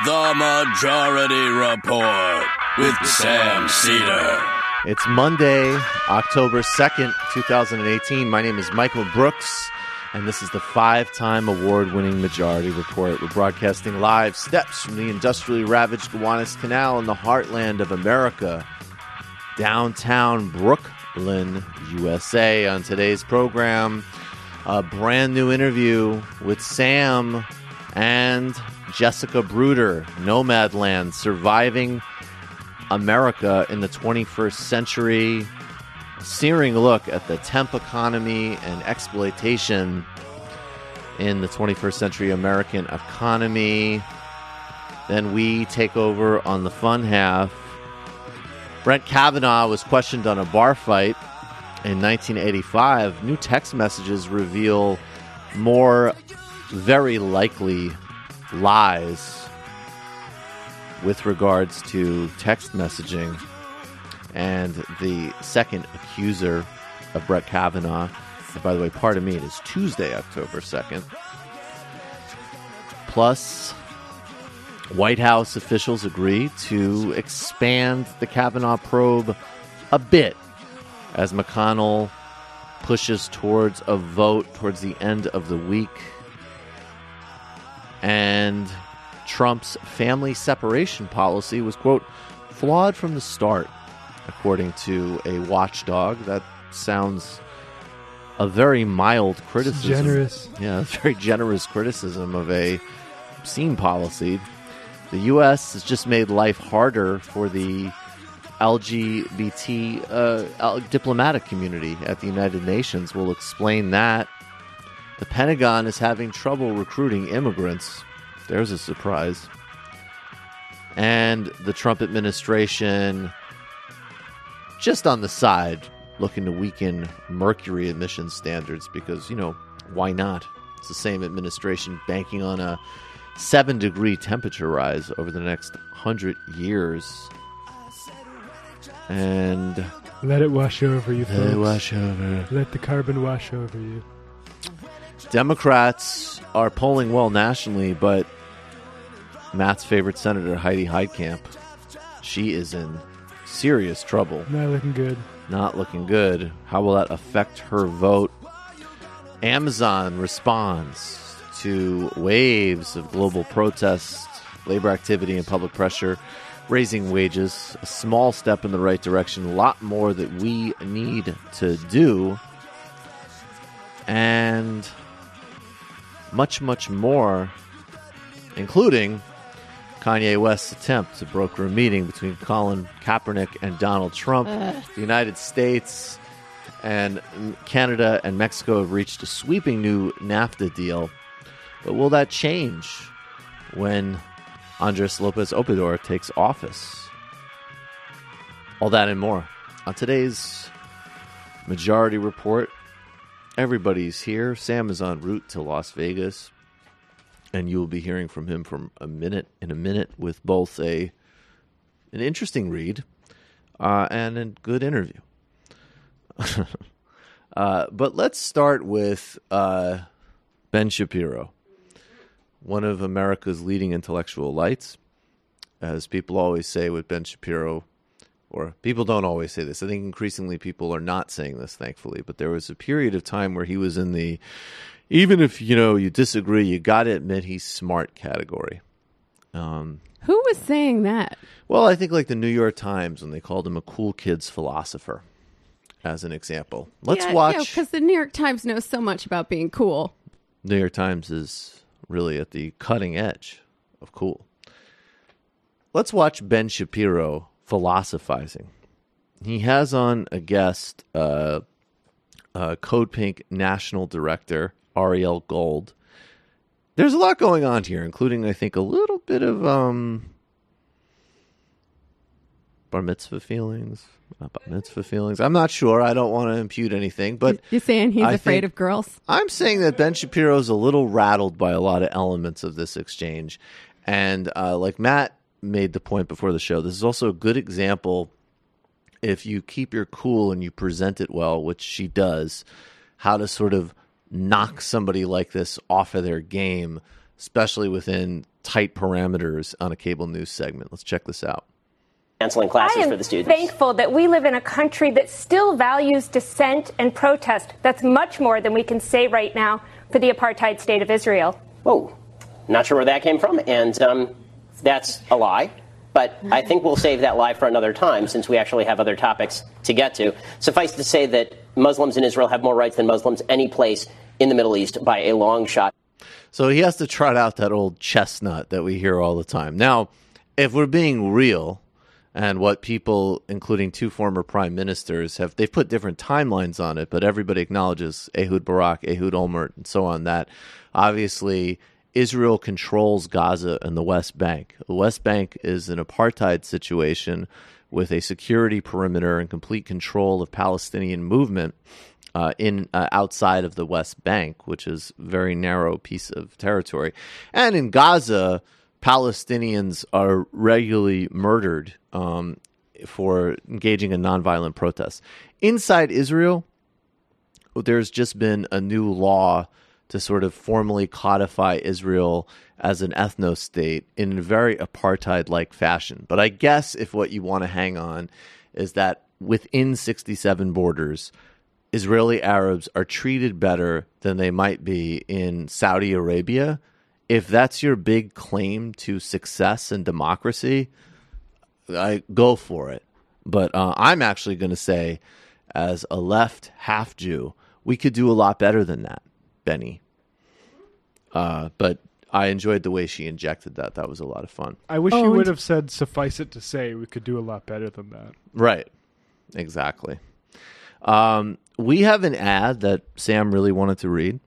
The Majority Report with Sam Cedar. It's Monday, October 2nd, 2018. My name is Michael Brooks, and this is the 5-time award-winning Majority Report. We're broadcasting live steps from the industrially ravaged Gowanus Canal in the heartland of America, downtown Brooklyn, USA. On today's program, a brand new interview with Sam and Jessica Bruder, Nomadland, Surviving America in the 21st Century, a searing look at the temp economy and exploitation in the 21st century American economy. Then we take over on the fun half. Brett Kavanaugh was questioned on a bar fight in 1985. New text messages reveal more very likely lies with regards to text messaging. And the second accuser of Brett Kavanaugh, and by the way, pardon me, it is Tuesday, October 2nd. Plus, White House officials agree to expand the Kavanaugh probe a bit as McConnell pushes towards a vote towards the end of the week. And Trump's family separation policy was, quote, flawed from the start, according to a watchdog. That sounds a very mild criticism. It's generous. Yeah, a very generous criticism of a obscene policy. The U.S. has just made life harder for the LGBT diplomatic community at the United Nations. We'll explain that. The Pentagon is having trouble recruiting immigrants. There's a surprise. And the Trump administration, just on the side, looking to weaken mercury emission standards because, why not? It's the same administration banking on a 7-degree temperature rise over the next 100 years. And let it wash over you, folks. Let it wash over. Let the carbon wash over you. Democrats are polling well nationally, but Matt's favorite senator, Heidi Heitkamp, she is in serious trouble. Not looking good. Not looking good. How will that affect her vote? Amazon responds to waves of global protests, labor activity, and public pressure, raising wages. A small step in the right direction. A lot more that we need to do. And much, much more, including Kanye West's attempt to broker a meeting between Colin Kaepernick and Donald Trump. The United States and Canada and Mexico have reached a sweeping new NAFTA deal. But will that change when Andres Lopez Obrador takes office? All that and more on today's Majority Report. Everybody's here. Sam is en route to Las Vegas, and you will be hearing from him in a minute with both an interesting read and a good interview. But let's start with Ben Shapiro, one of America's leading intellectual lights. As people always say with Ben Shapiro, or people don't always say this. I think increasingly people are not saying this, thankfully. But there was a period of time where he was in the, even if, you disagree, you got to admit he's smart category. Who was saying that? Well, I think like the New York Times when they called him a cool kid's philosopher, as an example. Let's watch. Because the New York Times knows so much about being cool. New York Times is really at the cutting edge of cool. Let's watch Ben Shapiro philosophizing. He has on a guest, Code Pink National Director Ariel Gold. There's a lot going on here, including, I think, a little bit of bar mitzvah feelings. Not bar mitzvah feelings. I'm not sure. I don't want to impute anything, but you're saying he's afraid of girls? I'm saying that Ben Shapiro's a little rattled by a lot of elements of this exchange, and like Matt made the point before the show, this is also a good example, if you keep your cool and you present it well, which she does, how to sort of knock somebody like this off of their game, especially within tight parameters on a cable news segment. Let's check this out. Canceling classes for the students. I am thankful that we live in a country that still values dissent and protest. That's much more than we can say right now for the apartheid state of Israel. Whoa, not sure where that came from, and that's a lie. But I think we'll save that lie for another time, since we actually have other topics to get to. Suffice to say that Muslims in Israel have more rights than Muslims any place in the Middle East by a long shot. So he has to trot out that old chestnut that we hear all the time. Now, if we're being real, and what people, including two former prime ministers, they've put different timelines on it, but everybody acknowledges Ehud Barak, Ehud Olmert, and so on, that obviously Israel controls Gaza and the West Bank. The West Bank is an apartheid situation with a security perimeter and complete control of Palestinian movement outside of the West Bank, which is a very narrow piece of territory. And in Gaza, Palestinians are regularly murdered for engaging in nonviolent protests. Inside Israel, there's just been a new law to sort of formally codify Israel as an ethno-state in a very apartheid-like fashion. But I guess if what you want to hang on is that within 67 borders, Israeli Arabs are treated better than they might be in Saudi Arabia. If that's your big claim to success and democracy, I go for it. But I'm actually going to say, as a left half Jew, we could do a lot better than that, Benny. But I enjoyed the way she injected that. That was a lot of fun. I wish you would have said, suffice it to say, we could do a lot better than that. Right. Exactly. We have an ad that Sam really wanted to read.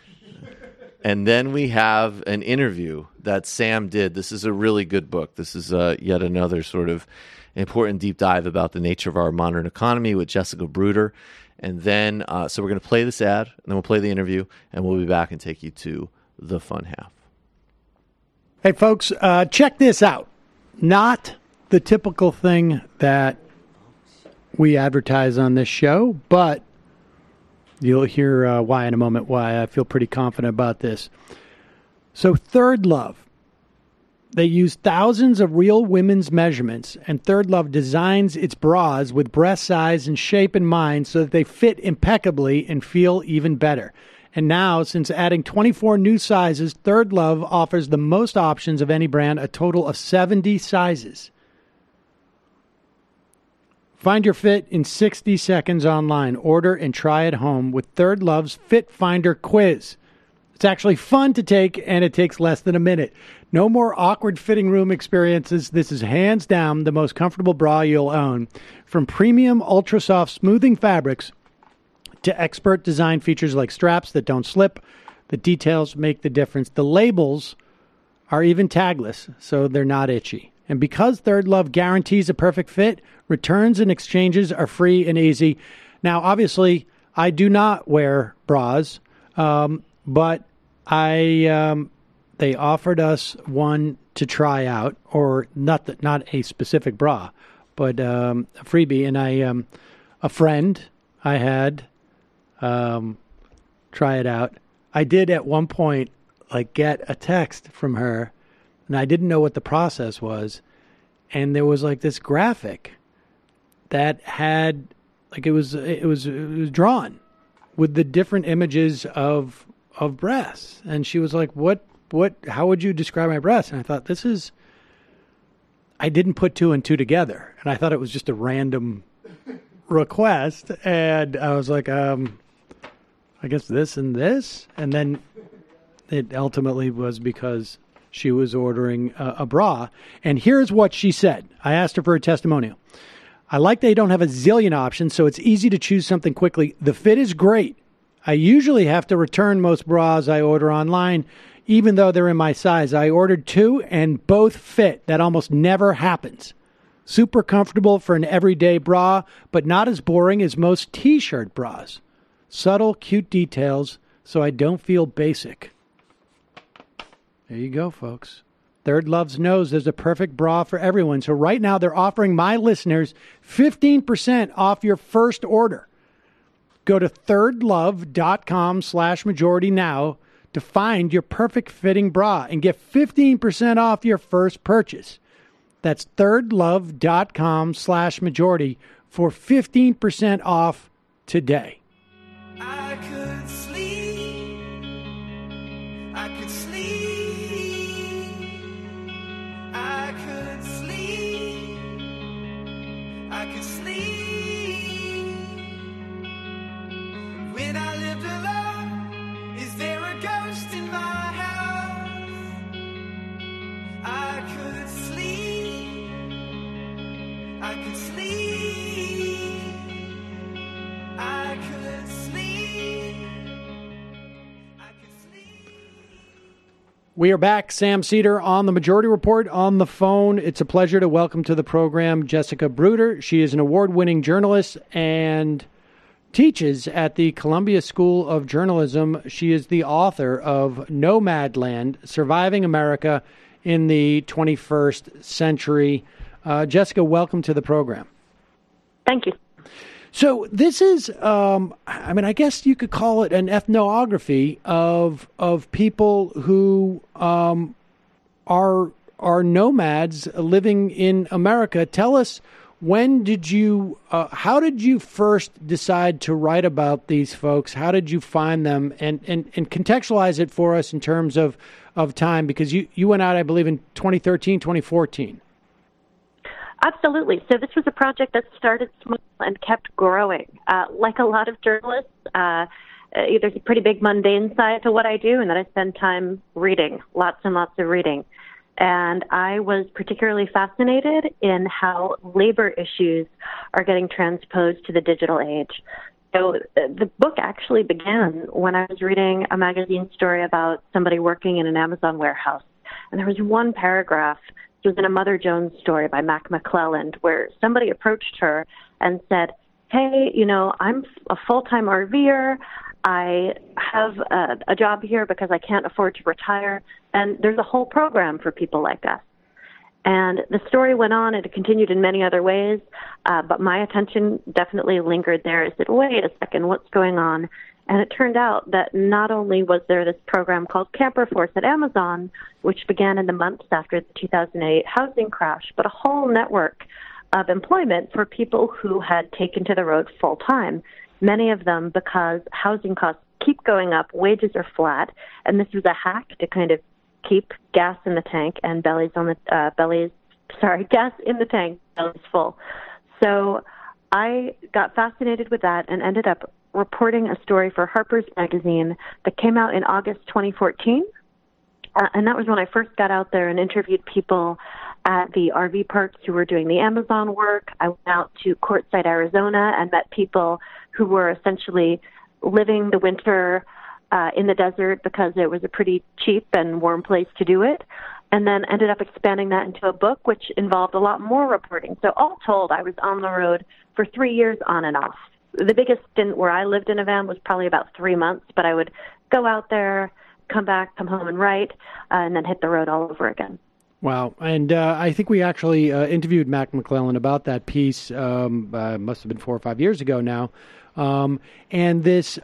And then we have an interview that Sam did. This is a really good book. This is yet another sort of important deep dive about the nature of our modern economy with Jessica Bruder. And then, so we're going to play this ad, and then we'll play the interview, and we'll be back and take you to the fun half. Hey, folks, check this out. Not the typical thing that we advertise on this show, but you'll hear why in a moment, why I feel pretty confident about this. So Third Love, they use thousands of real women's measurements, and Third Love designs its bras with breast size and shape in mind so that they fit impeccably and feel even better. And now, since adding 24 new sizes, Third Love offers the most options of any brand, a total of 70 sizes. Find your fit in 60 seconds online. Order and try at home with Third Love's Fit Finder quiz. It's actually fun to take, and it takes less than a minute. No more awkward fitting room experiences. This is hands down the most comfortable bra you'll own. From premium ultra-soft smoothing fabrics to expert design features like straps that don't slip, the details make the difference. The labels are even tagless, so they're not itchy. And because Third Love guarantees a perfect fit, returns and exchanges are free and easy. Now, obviously, I do not wear bras, but they offered us one to try out, or not a specific bra, but a freebie. And a friend I had try it out. I did at one point get a text from her, and I didn't know what the process was. And there was this graphic that had it was drawn with the different images of breasts. And she was like, how would you describe my breasts? And I thought, I didn't put two and two together. And I thought it was just a random request. And I was like, I guess this and this. And then it ultimately was because she was ordering a bra. And here's what she said. I asked her for a testimonial. I like they don't have a zillion options, so it's easy to choose something quickly. The fit is great. I usually have to return most bras I order online, even though they're in my size. I ordered two, and both fit. That almost never happens. Super comfortable for an everyday bra, but not as boring as most T-shirt bras. Subtle, cute details, so I don't feel basic. There you go, folks. Third Love knows there's a perfect bra for everyone. So right now they're offering my listeners 15% off your first order. Go to thirdlove.com/majority now to find your perfect fitting bra and get 15% off your first purchase. That's thirdlove.com/majority for 15% off today. I could sleep. I could sleep. I could sleep. I could sleep. When I lived alone, is there a ghost in my house? I could sleep. I could sleep. I could sleep. I could sleep. We are back. Sam Seder on the Majority Report on the phone. It's a pleasure to welcome to the program Jessica Bruder. She is an award-winning journalist and teaches at the Columbia School of Journalism. She is the author of Nomadland, Surviving America in the 21st Century. Jessica, welcome to the program. Thank you. So this is, I guess you could call it an ethnography of people who are nomads living in America. Tell us, how did you first decide to write about these folks? How did you find them? And contextualize it for us in terms of time, because you went out, I believe, in 2013, 2014. Absolutely. So this was a project that started small and kept growing. Like a lot of journalists, there's a pretty big mundane side to what I do, and that I spend time reading, lots and lots of reading. And I was particularly fascinated in how labor issues are getting transposed to the digital age. So the book actually began when I was reading a magazine story about somebody working in an Amazon warehouse. And there was one paragraph. It was in a Mother Jones story by Mac McClelland, where somebody approached her and said, hey, I'm a full-time RVer. I have a job here because I can't afford to retire, and there's a whole program for people like us. And the story went on, and it continued in many other ways, but my attention definitely lingered there. I said, wait a second, what's going on? And it turned out that not only was there this program called Camper Force at Amazon, which began in the months after the 2008 housing crash, but a whole network of employment for people who had taken to the road full time, many of them because housing costs keep going up, wages are flat, and this was a hack to kind of keep gas in the tank and gas in the tank, bellies full. So I got fascinated with that and ended up reporting a story for Harper's Magazine that came out in August 2014. And that was when I first got out there and interviewed people at the RV parks who were doing the Amazon work. I went out to Quartzsite, Arizona, and met people who were essentially living the winter in the desert because it was a pretty cheap and warm place to do it. And then ended up expanding that into a book, which involved a lot more reporting. So all told, I was on the road for 3 years on and off. The biggest stint where I lived in a van was probably about 3 months, but I would go out there, come back, come home and write, and then hit the road all over again. Wow. And I think we actually interviewed Mac McClelland about that piece, must have been 4 or 5 years ago now. And this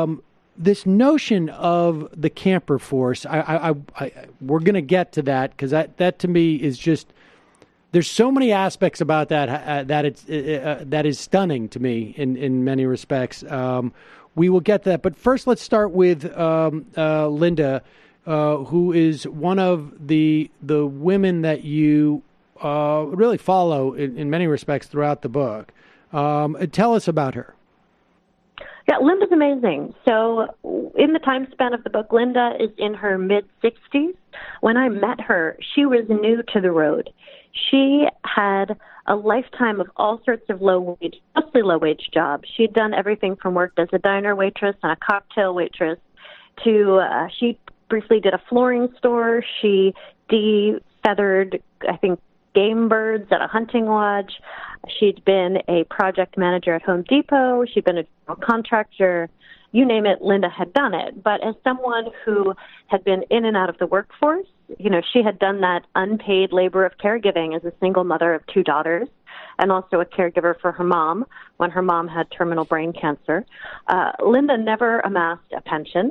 notion of the Camper Force, we're going to get to that, because that to me is just, there's so many aspects about that that is stunning to me in many respects. We will get to that, but first let's start with Linda, who is one of the women that you really follow in many respects throughout the book. Tell us about her. Yeah, Linda's amazing. So in the time span of the book, Linda is in her mid-60s. When I met her, she was new to the road. She had a lifetime of all sorts of mostly low-wage jobs. She'd done everything from worked as a diner waitress and a cocktail waitress to she briefly did a flooring store. She de-feathered, I think, game birds at a hunting lodge. She'd been a project manager at Home Depot. She'd been a general contractor. You name it, Linda had done it. But as someone who had been in and out of the workforce, she had done that unpaid labor of caregiving as a single mother of 2 daughters and also a caregiver for her mom when her mom had terminal brain cancer. Linda never amassed a pension,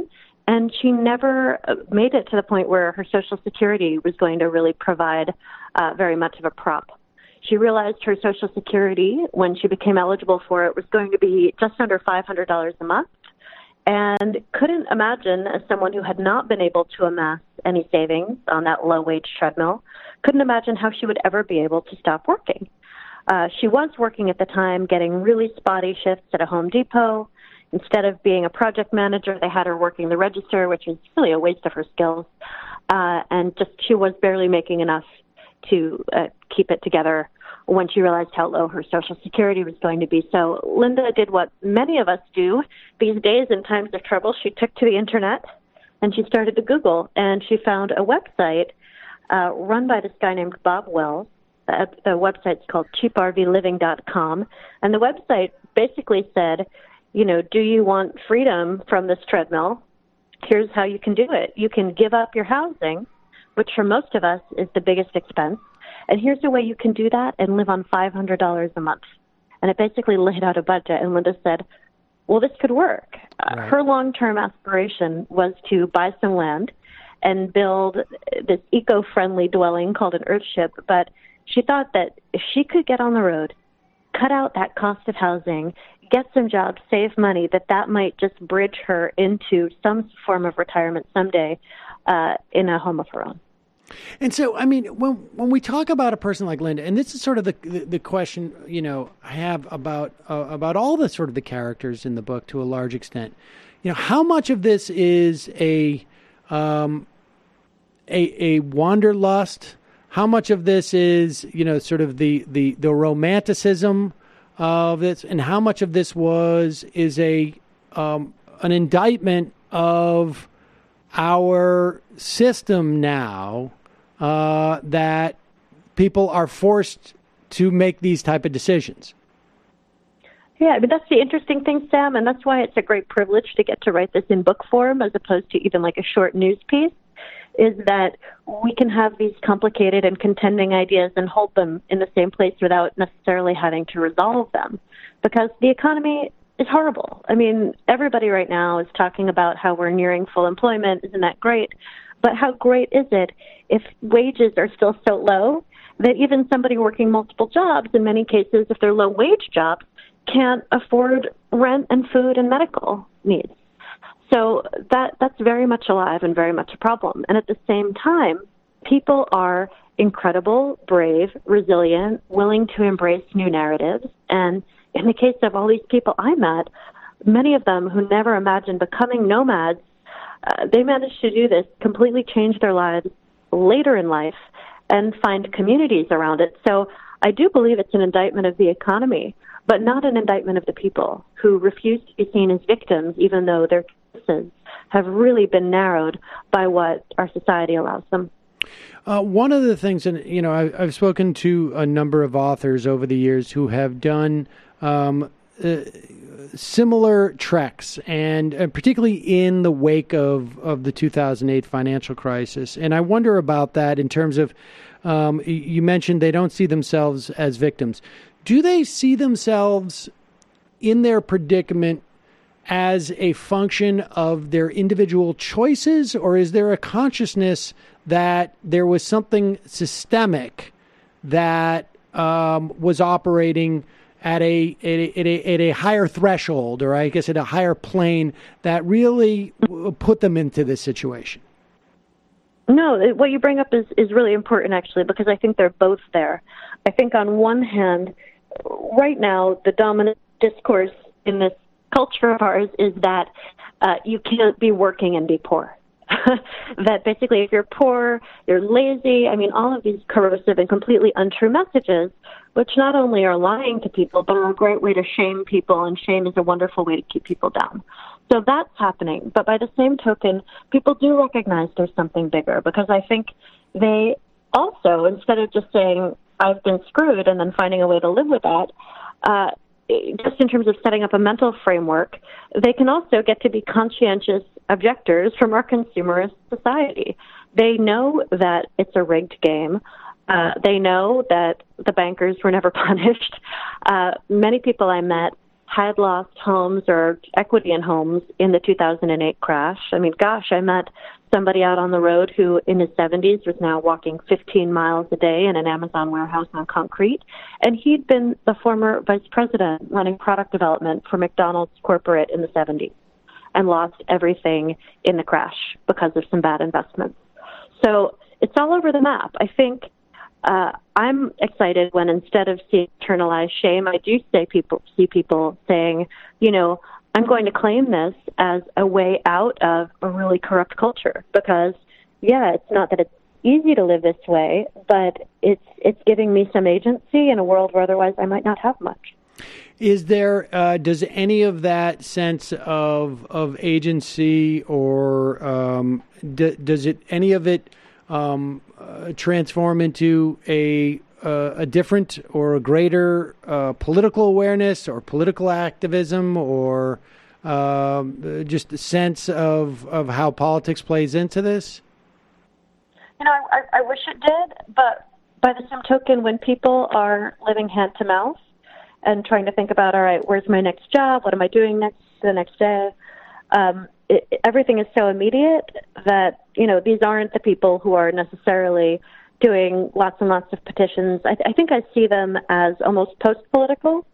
And she never made it to the point where her Social Security was going to really provide very much of a prop. She realized her Social Security, when she became eligible for it, was going to be just under $500 a month, and couldn't imagine, as someone who had not been able to amass any savings on that low-wage treadmill, couldn't imagine how she would ever be able to stop working. She was working at the time, getting really spotty shifts at a Home Depot. Instead of being a project manager, they had her working the register, which was really a waste of her skills. And just she was barely making enough to keep it together when she realized how low her Social Security was going to be. So Linda did what many of us do these days in times of trouble. She took to the internet and she started to Google, and she found a website run by this guy named Bob Wells. The website's called cheaprvliving.com, and the website basically said, you know, do you want freedom from this treadmill? Here's how you can do it. You can give up your housing, which for most of us is the biggest expense, and here's a way you can do that and live on $500 a month. And it basically laid out a budget, and Linda said, well, this could work. Right. Her long-term aspiration was to buy some land and build this eco-friendly dwelling called an earthship, but she thought that if she could get on the road, cut out that cost of housing, get some jobs, save money, that might just bridge her into some form of retirement someday in a home of her own. And so, I mean, when we talk about a person like Linda, and this is sort of the question, you know, I have about all the sort of the characters in the book to a large extent, you know, how much of this is a wanderlust? How much of this is, you know, sort of the romanticism of this, and how much of this is an indictment of our system now, that people are forced to make these type of decisions? Yeah, I mean, that's the interesting thing, Sam, and that's why it's a great privilege to get to write this in book form as opposed to even like a short news piece, is that we can have these complicated and contending ideas and hold them in the same place without necessarily having to resolve them, because the economy is horrible. I mean, everybody right now is talking about how we're nearing full employment. Isn't that great? But how great is it if wages are still so low that even somebody working multiple jobs, in many cases, if they're low-wage jobs, can't afford rent and food and medical needs? So that's very much alive and very much a problem. And at the same time, people are incredible, brave, resilient, willing to embrace new narratives. And in the case of all these people I met, many of them who never imagined becoming nomads, they managed to do this, completely change their lives later in life and find communities around it. So I do believe it's an indictment of the economy, but not an indictment of the people who refuse to be seen as victims, even though their choices have really been narrowed by what our society allows them. One of the things, and you know, I've spoken to a number of authors over the years who have done similar treks, and particularly in the wake of the 2008 financial crisis. And I wonder about that in terms of, you mentioned they don't see themselves as victims. Do they see themselves in their predicament as a function of their individual choices, or is there a consciousness that there was something systemic that was operating at a higher threshold, or I guess at a higher plane, that really put them into this situation? No, what you bring up is really important, actually, because I think they're both there. I think on one hand, right now, the dominant discourse in this culture of ours is that you can't be working and be poor. That basically if you're poor, you're lazy. I mean, all of these corrosive and completely untrue messages, which not only are lying to people, but are a great way to shame people, and shame is a wonderful way to keep people down. So that's happening. But by the same token, people do recognize there's something bigger, because I think they also, instead of just saying, I've been screwed, and then finding a way to live with that, just in terms of setting up a mental framework, they can also get to be conscientious objectors from our consumerist society. They know that it's a rigged game. They know that the bankers were never punished. Many people I met had lost homes or equity in homes in the 2008 crash. I mean, gosh, I met somebody out on the road who in his 70s was now walking 15 miles a day in an Amazon warehouse on concrete. And he'd been the former vice president running product development for McDonald's corporate in the 70s and lost everything in the crash because of some bad investments. So it's all over the map. I think I'm excited when instead of seeing internalized shame, I do see people saying, you know, I'm going to claim this as a way out of a really corrupt culture because, yeah, it's not that it's easy to live this way, but it's giving me some agency in a world where otherwise I might not have much. Is there, does any of that sense of agency or does it, any of it transform into a different or a greater political awareness or political activism or just a sense of how politics plays into this? You know, I wish it did, but by the same token, when people are living hand to mouth and trying to think about, all right, where's my next job? What am I doing the next day? Everything is so immediate that, you know, these aren't the people who are necessarily doing lots and lots of petitions. I think I see them as almost post-political.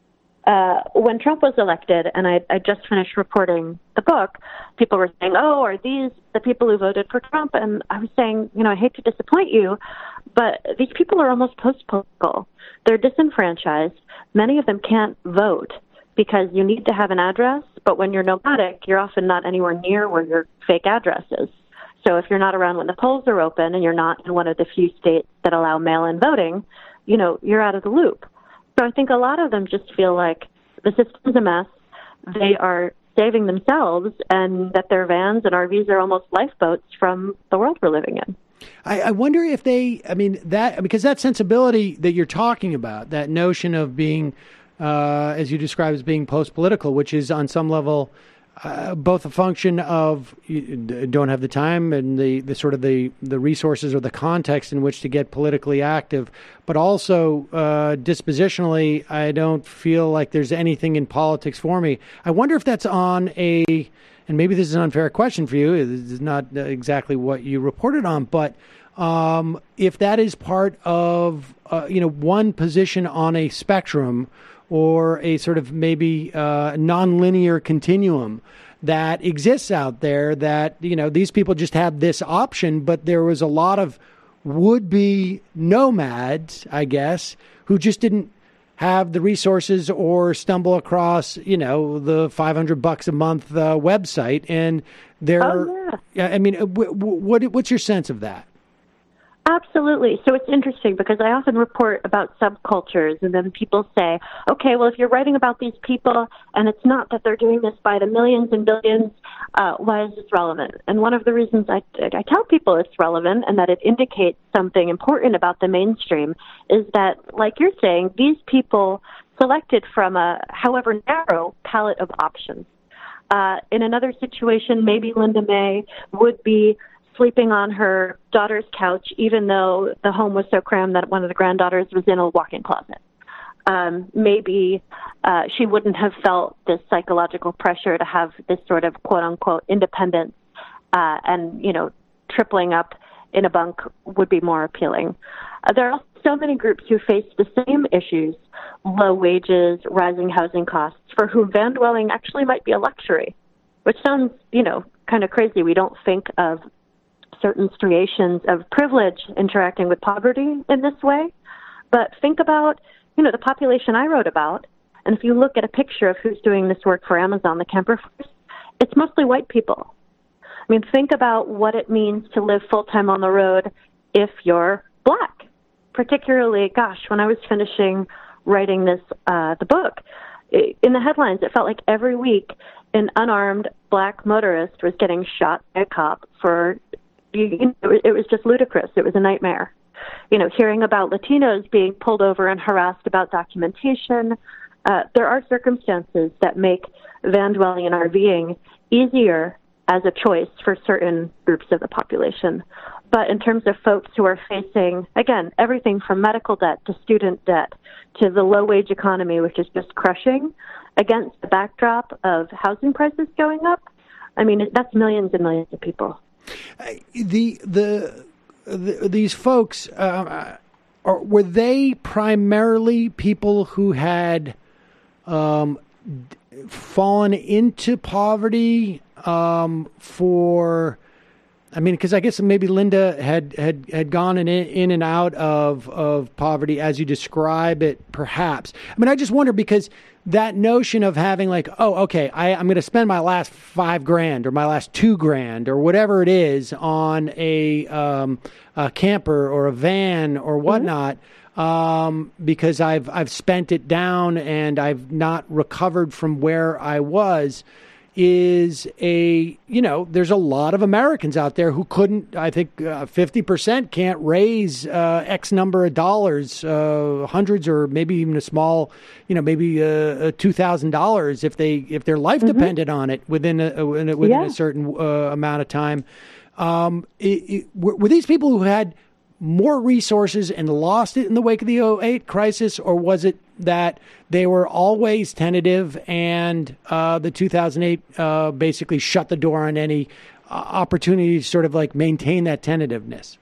When Trump was elected, and I just finished reporting the book, people were saying, oh, are these the people who voted for Trump? And I was saying, you know, I hate to disappoint you, but these people are almost post-political. They're disenfranchised. Many of them can't vote because you need to have an address, but when you're nomadic, you're often not anywhere near where your fake address is. So if you're not around when the polls are open and you're not in one of the few states that allow mail-in voting, you know, you're out of the loop. So I think a lot of them just feel like the system's a mess. They are saving themselves and that their vans and RVs are almost lifeboats from the world we're living in. I wonder if because that sensibility that you're talking about, that notion of being, as you describe as being post-political, which is on some level both a function of you don't have the time and the sort of the resources or the context in which to get politically active, but also dispositionally, I don't feel like there's anything in politics for me. I wonder if that's on and maybe this is an unfair question for you, this is not exactly what you reported on, but if that is part of one position on a spectrum or a sort of maybe nonlinear continuum that exists out there, that, you know, these people just have this option, but there was a lot of would-be nomads, I guess, who just didn't have the resources or stumble across, you know, the $500 a month website. And I mean, what's your sense of that? Absolutely. So it's interesting because I often report about subcultures and then people say, okay, well, if you're writing about these people and it's not that they're doing this by the millions and billions, why is this relevant? And one of the reasons I tell people it's relevant and that it indicates something important about the mainstream is that, like you're saying, these people selected from a however narrow palette of options. In another situation, maybe Linda May would be sleeping on her daughter's couch, even though the home was so crammed that one of the granddaughters was in a walk-in closet. Maybe she wouldn't have felt this psychological pressure to have this sort of quote-unquote independence, and, you know, tripling up in a bunk would be more appealing. There are so many groups who face the same issues, low wages, rising housing costs, for whom van dwelling actually might be a luxury, which sounds, you know, kind of crazy. We don't think of certain striations of privilege interacting with poverty in this way. But think about, you know, the population I wrote about, and if you look at a picture of who's doing this work for Amazon, the Kemper Force, it's mostly white people. I mean, think about what it means to live full-time on the road if you're black. Particularly, gosh, when I was finishing writing this, the book, in the headlines, it felt like every week an unarmed black motorist was getting shot by a cop for, it was just ludicrous. It was a nightmare. You know, hearing about Latinos being pulled over and harassed about documentation. There are circumstances that make van dwelling and RVing easier as a choice for certain groups of the population. But in terms of folks who are facing, again, everything from medical debt to student debt to the low-wage economy, which is just crushing, against the backdrop of housing prices going up, I mean, that's millions and millions of people. These folks, were they primarily people who had fallen into poverty because I guess maybe Linda had gone in and out of poverty as you describe it, perhaps. I mean, I just wonder because that notion of having like, oh, okay, I'm going to spend my last $5,000 or my last $2,000 or whatever it is on a camper or a van or whatnot, because I've spent it down and I've not recovered from where I was. Is there's a lot of Americans out there who couldn't, I think 50% can't raise X number of dollars, hundreds or maybe even a small, maybe $2,000 if their life depended on it within a certain amount of time. Were these people who had more resources and lost it in the wake of the 2008 crisis, or was it that they were always tentative and the 2008 basically shut the door on any opportunity to sort of like maintain that tentativeness?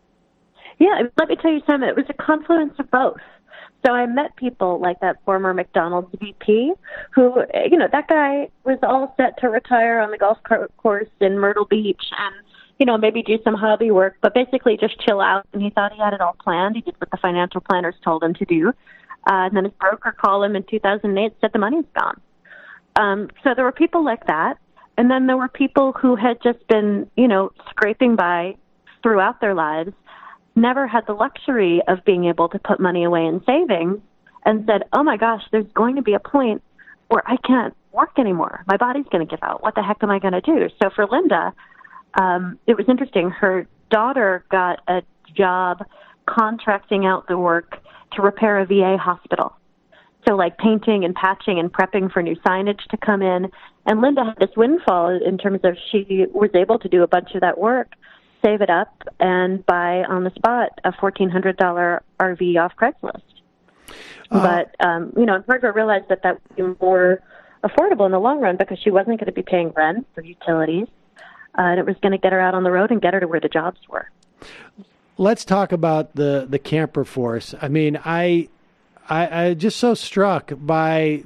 Yeah, let me tell you something. It was a confluence of both. So I met people like that former McDonald's VP who, that guy was all set to retire on the golf course in Myrtle Beach and maybe do some hobby work, but basically just chill out. And he thought he had it all planned. He did what the financial planners told him to do. And then his broker called him in 2008, said the money's gone. So there were people like that. And then there were people who had just been, scraping by throughout their lives, never had the luxury of being able to put money away in savings, and said, oh my gosh, there's going to be a point where I can't work anymore. My body's going to give out. What the heck am I going to do? So for Linda, it was interesting. Her daughter got a job contracting out the work to repair a VA hospital. So like painting and patching and prepping for new signage to come in. And Linda had this windfall in terms of she was able to do a bunch of that work, save it up, and buy on the spot a $1,400 RV off Craigslist. But, Margaret realized that would be more affordable in the long run because she wasn't going to be paying rent for utilities. And it was going to get her out on the road and get her to where the jobs were. Let's talk about the camper force. I mean, I just so struck by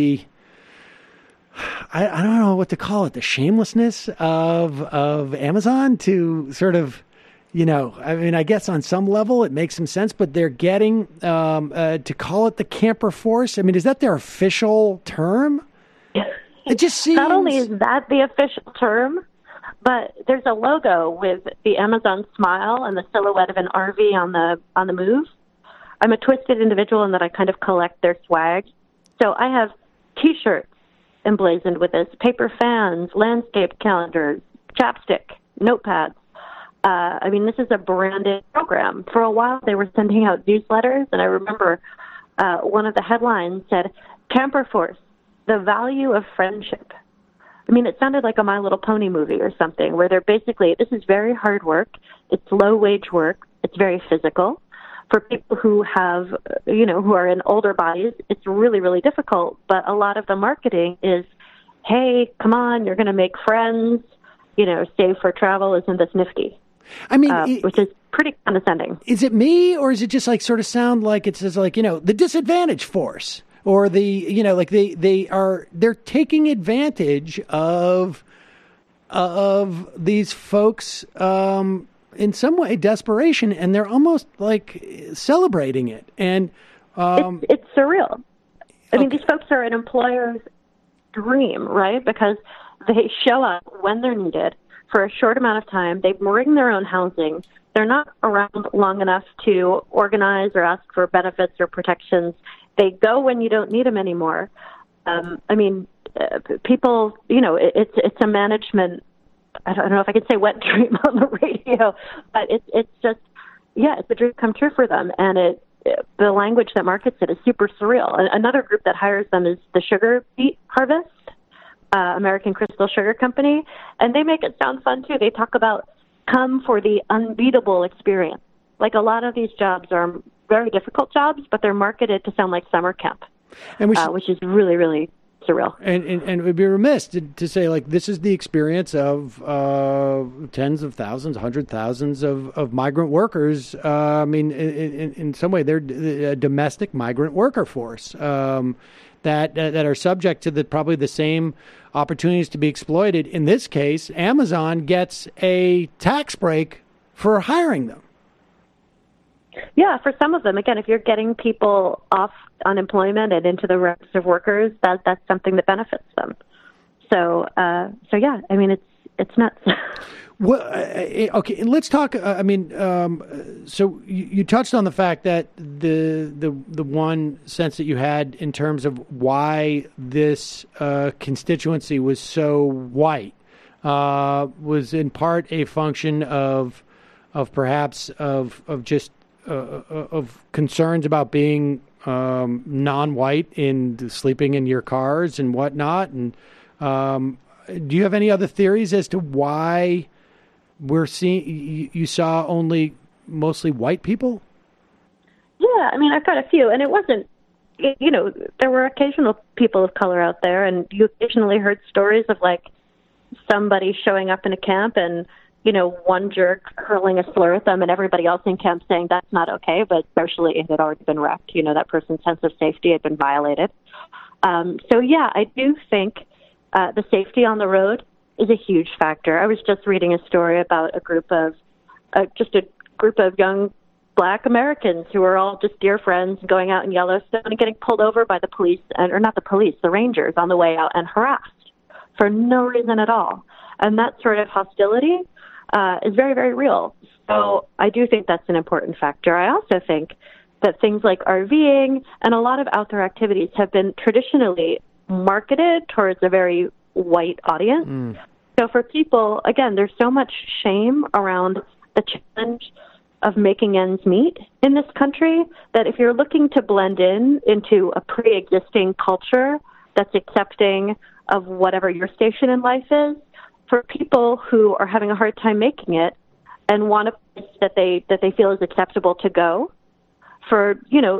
I don't know what to call it, the shamelessness of Amazon to sort of, I guess on some level it makes some sense, but they're getting to call it the camper force. I mean, is that their official term? It just seems... Not only is that the official term, but there's a logo with the Amazon smile and the silhouette of an RV on the move. I'm a twisted individual in that I kind of collect their swag. So I have T-shirts emblazoned with this, paper fans, landscape calendars, chapstick, notepads. This is a branded program. For a while, they were sending out newsletters, and I remember one of the headlines said, Camper Force, the value of friendship. It sounded like a My Little Pony movie or something, where they're basically, this is very hard work, it's low-wage work, it's very physical. For people who have, who are in older bodies, it's really, really difficult. But a lot of the marketing is, hey, come on, you're going to make friends, save for travel, isn't this nifty? Which is pretty condescending. Is it me, or is it just like sort of sound like it says like, the disadvantaged force? Or they're taking advantage of these folks in some way desperation, and they're almost like celebrating it. And it's surreal. These folks are an employer's dream, right? Because they show up when they're needed for a short amount of time. They bring their own housing. They're not around long enough to organize or ask for benefits or protections. They go when you don't need them anymore. People, it's a management, I don't know if I could say wet dream on the radio, but it's just, it's a dream come true for them. And the language that markets it is super surreal. Another group that hires them is the Sugar Beet Harvest, American Crystal Sugar Company. And they make it sound fun too. They talk about come for the unbeatable experience. Like a lot of these jobs are very difficult jobs, but they're marketed to sound like summer camp, which is really, really surreal. And it would be remiss to say, like, this is the experience of tens of thousands, 100,000s of migrant workers. I mean, in some way, they're a domestic migrant worker force that are subject to probably the same opportunities to be exploited. In this case, Amazon gets a tax break for hiring them. Yeah, for some of them, again, if you're getting people off unemployment and into the ranks of workers, that's something that benefits them. So yeah, I mean, it's nuts. Well, okay, let's talk. So you touched on the fact that the one sense that you had in terms of why this constituency was so white was in part a function of perhaps of concerns about being non-white in sleeping in your cars and whatnot. And do you have any other theories as to why we're seeing you saw only mostly white people? Yeah, I mean, I've got a few, and it wasn't. There were occasional people of color out there, and you occasionally heard stories of like somebody showing up in a camp and one jerk hurling a slur at them and everybody else in camp saying that's not okay, but socially it had already been wrecked. That person's sense of safety had been violated. So yeah, I do think the safety on the road is a huge factor. I was just reading a story about a group of young Black Americans who are all just dear friends going out in Yellowstone and getting pulled over by the police, or not the police, the rangers on the way out and harassed for no reason at all. And that sort of hostility is very, very real. So I do think that's an important factor. I also think that things like RVing and a lot of outdoor activities have been traditionally marketed towards a very white audience. So for people, again, there's so much shame around the challenge of making ends meet in this country that if you're looking to blend into a pre-existing culture that's accepting of whatever your station in life is, for people who are having a hard time making it and want a place that they feel is acceptable to go, for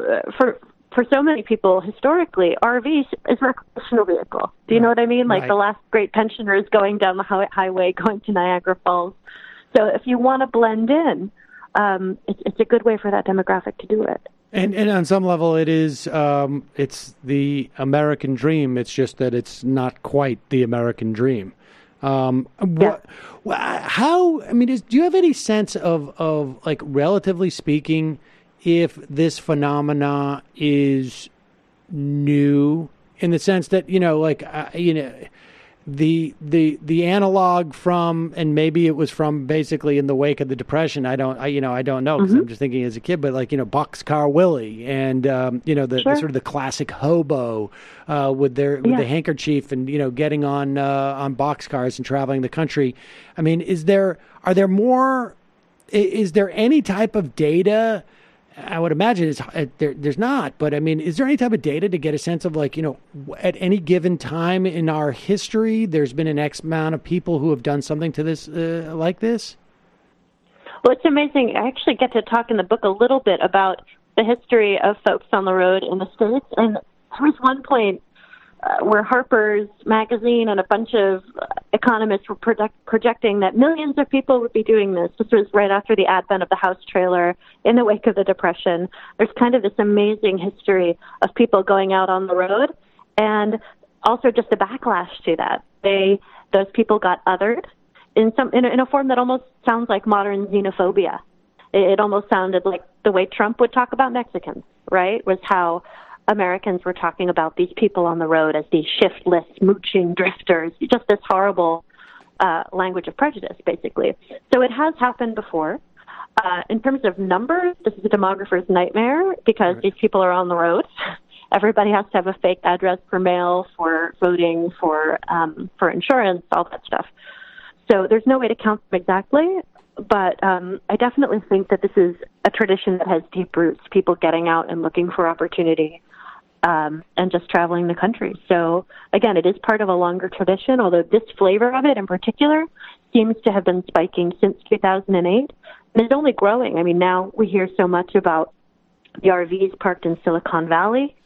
so many people historically, RVs is a recreational vehicle. Do you know what I mean? Like the last great pensioner is going down the highway going to Niagara Falls. So if you want to blend in, it's a good way for that demographic to do it. And on some level, it is it's the American dream. It's just that it's not quite the American dream. Do you have any sense of like, relatively speaking, if this phenomena is new in the sense that, the analog from, and maybe it was from basically in the wake of the Depression. I don't know because I'm just thinking as a kid, but like, Boxcar Willie and, the sort of the classic hobo, with the handkerchief and, getting on boxcars and traveling the country. I mean, is there any type of data? I would imagine there's not, but I mean, is there any type of data to get a sense of like, at any given time in our history, there's been an X amount of people who have done something to this, like this? Well, it's amazing. I actually get to talk in the book a little bit about the history of folks on the road in the States. And there was one point where Harper's Magazine and a bunch of economists were projecting that millions of people would be doing this. This was right after the advent of the house trailer in the wake of the Depression. There's kind of this amazing history of people going out on the road, and also just a backlash to that. Those people got othered in a form that almost sounds like modern xenophobia. It almost sounded like the way Trump would talk about Mexicans, right? Was how Americans were talking about these people on the road as these shiftless, mooching drifters, just this horrible language of prejudice, basically. So it has happened before. In terms of numbers, this is a demographer's nightmare because these people are on the road. Everybody has to have a fake address for mail, for voting, for insurance, all that stuff. So there's no way to count them exactly, but I definitely think that this is a tradition that has deep roots, people getting out and looking for opportunity. And just traveling the country. So, again, it is part of a longer tradition, although this flavor of it in particular seems to have been spiking since 2008. And it's only growing. I mean, now we hear so much about the RVs parked in Silicon Valley.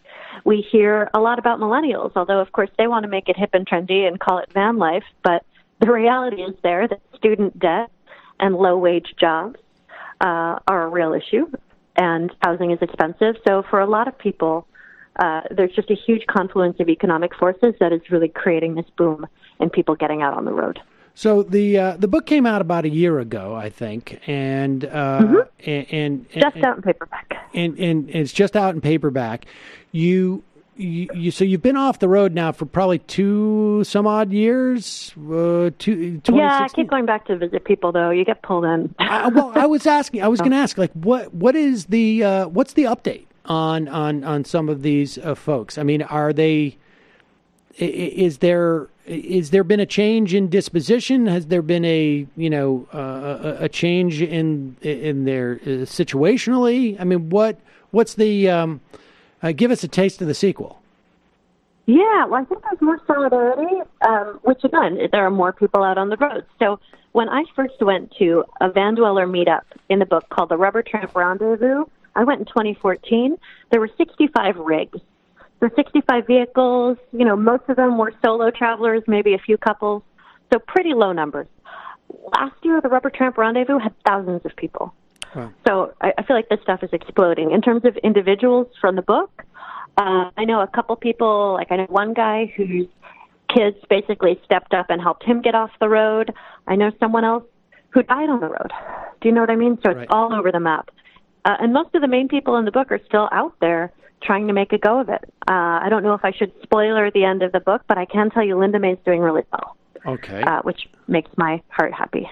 we hear a lot about millennials, although, of course, they want to make it hip and trendy and call it van life. But the reality is there that student debt and low-wage jobs are a real issue, and housing is expensive. So for a lot of people, there's just a huge confluence of economic forces that is really creating this boom in people getting out on the road. So the book came out about a year ago, I think, and and just out in paperback, and it's just out in paperback. So you've been off the road now for probably 2 some odd years. Yeah, I keep going back to visit people though. You get pulled in. Well, I was going to ask, like, what is the what's the update on some of these folks? I mean, are they? Is there been a change in disposition? Has there been a change in their situationally? I mean, what's the give us a taste of the sequel? Yeah, well, I think there's more solidarity, which again, there are more people out on the road. So when I first went to a van dweller meetup in the book called the Rubber Tramp Rendezvous, I went in 2014. There were 65 rigs. There were 65 vehicles. Most of them were solo travelers, maybe a few couples. So pretty low numbers. Last year, the Rubber Tramp Rendezvous had thousands of people. Wow. So I feel like this stuff is exploding. In terms of individuals from the book, I know a couple people, like I know one guy whose kids basically stepped up and helped him get off the road. I know someone else who died on the road. Do you know what I mean? So it's all over the map. And most of the main people in the book are still out there trying to make a go of it. I don't know if I should spoiler the end of the book, but I can tell you Linda May is doing really well. Okay. Which makes my heart happy.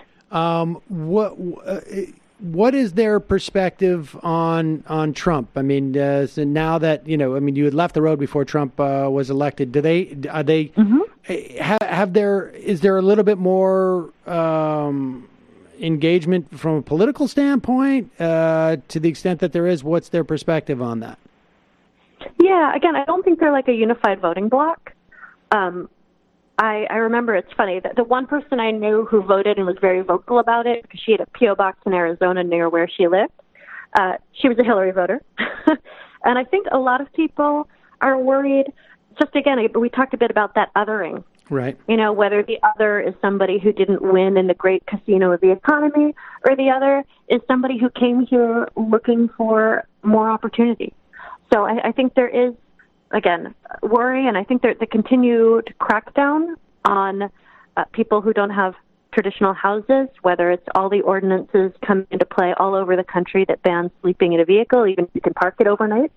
What is their perspective on Trump? I mean, so now that you had left the road before Trump was elected. Is there a little bit more engagement from a political standpoint? To the extent that there is, what's their perspective on that? Yeah, again, I don't think they're like a unified voting bloc. I remember, it's funny, that the one person I knew who voted and was very vocal about it, because she had a P.O. box in Arizona near where she lived, she was a Hillary voter. And I think a lot of people are worried, just again, we talked a bit about that othering. Right. Whether the other is somebody who didn't win in the great casino of the economy, or the other is somebody who came here looking for more opportunity. So I think there is, again, worry, and I think the continued crackdown on people who don't have traditional houses, whether it's all the ordinances come into play all over the country that ban sleeping in a vehicle, even if you can park it overnight.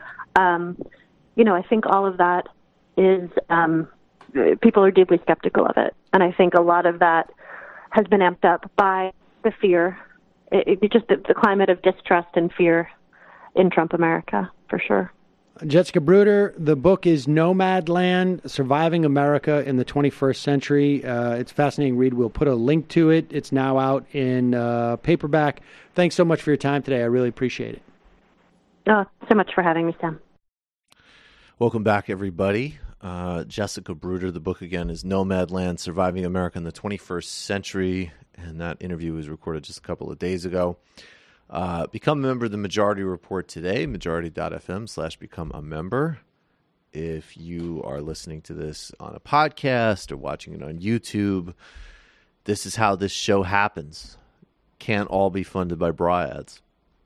I think all of that is, people are deeply skeptical of it. And I think a lot of that has been amped up by the fear, just the climate of distrust and fear in Trump America, for sure. Jessica Bruder, the book is Nomadland, Surviving America in the 21st Century. It's a fascinating read. We'll put a link to it. It's now out in paperback. Thanks so much for your time today. I really appreciate it. Oh, so much for having me, Sam. Welcome back, everybody. Jessica Bruder, the book again is Nomadland, Surviving America in the 21st Century, and that interview was recorded just a couple of days ago. Become a member of the Majority Report today, majority.fm/become a member. If you are listening to this on a podcast or watching it on YouTube, this is how this show happens. Can't all be funded by bra ads.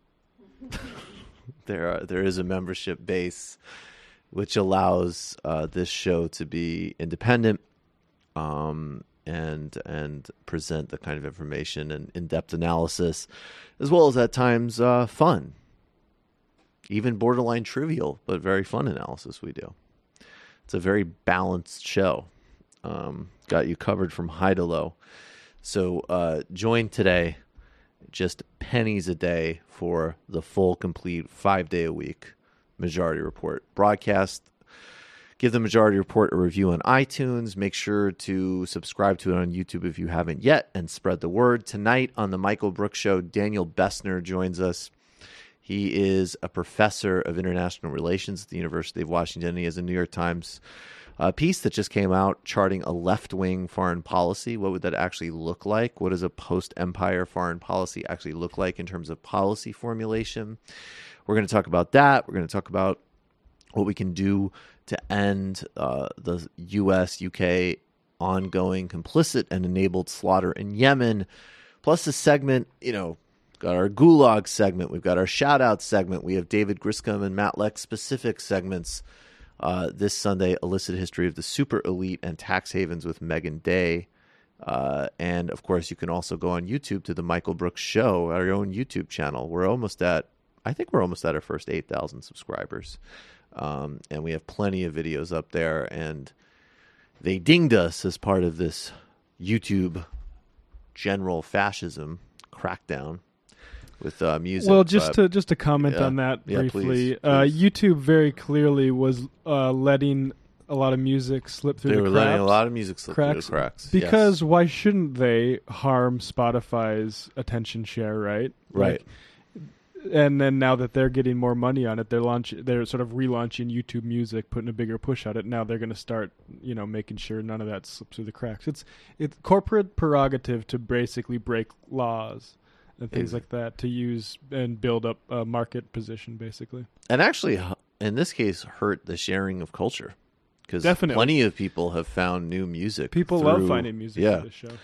There is a membership base which allows this show to be independent and present the kind of information and in-depth analysis, as well as at times fun, even borderline trivial, but very fun analysis we do. It's a very balanced show. Got you covered from high to low. So join today, just pennies a day for the full, complete 5-day-a-week Majority Report broadcast. Give the Majority Report a review on iTunes. Make sure to subscribe to it on YouTube if you haven't yet, and spread the word. Tonight on the Michael Brooks Show, Daniel Bessner joins us. He is a professor of international relations at the University of Washington. He has a New York Times piece that just came out charting a left-wing foreign policy. What would that actually look like? What does a post-empire foreign policy actually look like in terms of policy formulation? We're going to talk about that. We're going to talk about what we can do to end the U.S., UK ongoing complicit and enabled slaughter in Yemen. Plus a segment, got our Gulag segment. We've got our shout-out segment. We have David Griscom and Matt Leck specific segments. This Sunday, Illicit History of the Super Elite and Tax Havens with Megan Day. And, of course, you can also go on YouTube to The Michael Brooks Show, our own YouTube channel. I think we're almost at our first 8,000 subscribers. And we have plenty of videos up there. And they dinged us as part of this YouTube general fascism crackdown with music. Well, just to comment on that briefly, please. YouTube very clearly was letting a lot of music slip through the cracks. They were letting a lot of music slip through the cracks. Because why shouldn't they harm Spotify's attention share, right? Right. And then now that they're getting more money on it, they're sort of relaunching YouTube Music, putting a bigger push on it. Now they're going to start, making sure none of that slips through the cracks. It's corporate prerogative to basically break laws and things like that to use and build up a market position, basically. And actually, in this case, hurt the sharing of culture. Because plenty of people have found new music. People love finding music for this show.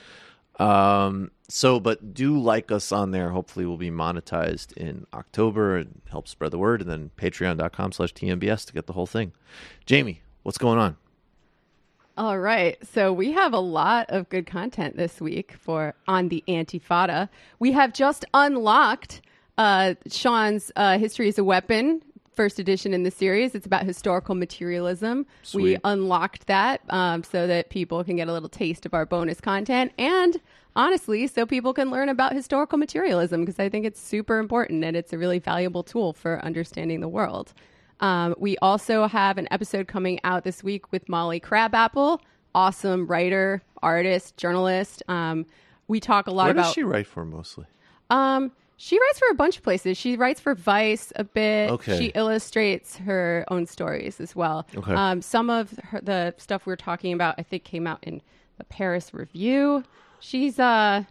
But do like us on there. Hopefully we'll be monetized in October and help spread the word. And then patreon.com/TMBS to get the whole thing. Jamie, what's going on? All right. So we have a lot of good content this week on the Antifada. We have just unlocked Sean's History is a Weapon, first edition in the series. It's about historical materialism. Sweet. We unlocked that so that people can get a little taste of our bonus content, and honestly, so people can learn about historical materialism, because I think it's super important and it's a really valuable tool for understanding the world. We also have an episode coming out this week with Molly Crabapple, awesome writer, artist, journalist. We talk a lot about... Where does she write for mostly? She writes for a bunch of places. She writes for Vice a bit. Okay. She illustrates her own stories as well. Okay. Some of the stuff we're talking about, I think, came out in the Paris Review. She's all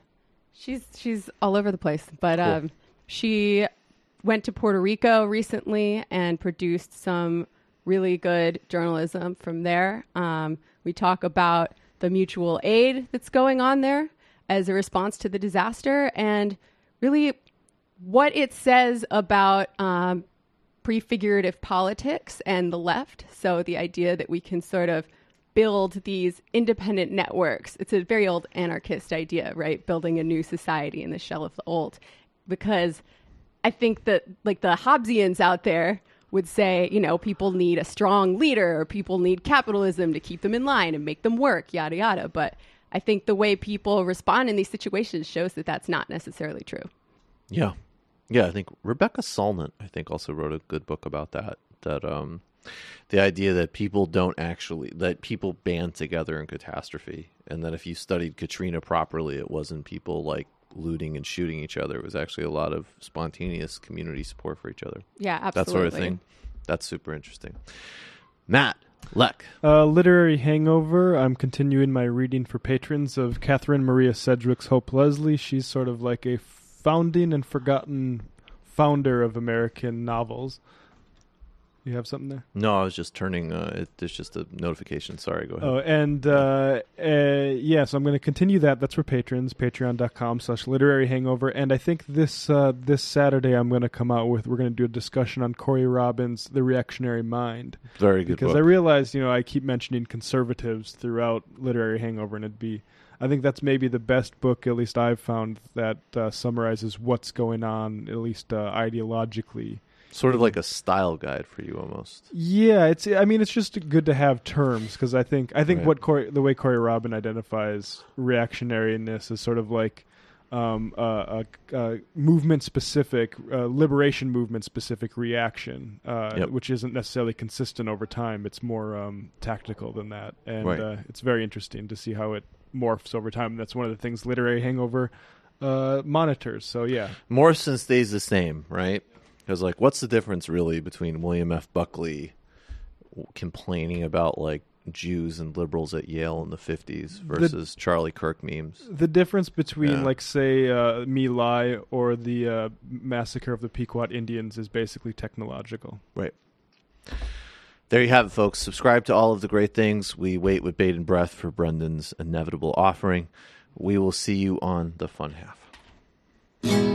over the place, but cool. She went to Puerto Rico recently and produced some really good journalism from there. We talk about the mutual aid that's going on there as a response to the disaster, and really what it says about prefigurative politics and the left. So the idea that we can sort of build these independent networks. It's a very old anarchist idea, right? Building a new society in the shell of the old. Because I think that like the Hobbesians out there would say, people need a strong leader, or people need capitalism to keep them in line and make them work, yada, yada. But I think the way people respond in these situations shows that that's not necessarily true. Yeah. Yeah, I think Rebecca Solnit, also wrote a good book about that. The idea that people people band together in catastrophe, and that if you studied Katrina properly, it wasn't people like looting and shooting each other. It was actually a lot of spontaneous community support for each other. Yeah, absolutely. That sort of thing. That's super interesting. Matt Leck. Literary Hangover. I'm continuing my reading for patrons of Catherine Maria Sedgwick's Hope Leslie. She's sort of like a founding and forgotten founder of American novels. You have something there? No, I was just turning. There's just a notification. Sorry, go ahead. Oh, and so I'm going to continue that. That's for patrons. Patreon.com/literary hangover. And I think this Saturday I'm going to come out with. We're going to do a discussion on Corey Robbins' The Reactionary Mind. Very good. Because book. I realize, I keep mentioning conservatives throughout Literary Hangover, and I think that's maybe the best book, at least I've found, that summarizes what's going on, at least ideologically. Sort of like a style guide for you, almost. Yeah, it's just good to have terms, because I think right. The way Corey Robin identifies reactionariness is sort of like a movement-specific, liberation movement-specific reaction, which isn't necessarily consistent over time. It's more tactical than that, and right. It's very interesting to see how it morphs over time. That's one of the things Literary Hangover monitors. So yeah, Morrison stays the same, right? Because, what's the difference really between William F. Buckley complaining about Jews and liberals at Yale in the 50s versus Charlie Kirk memes? The difference between, say, My Lai or the massacre of the Pequot Indians is basically technological. Right. There you have it, folks. Subscribe to all of the great things. We wait with bated breath for Brendan's inevitable offering. We will see you on the fun half.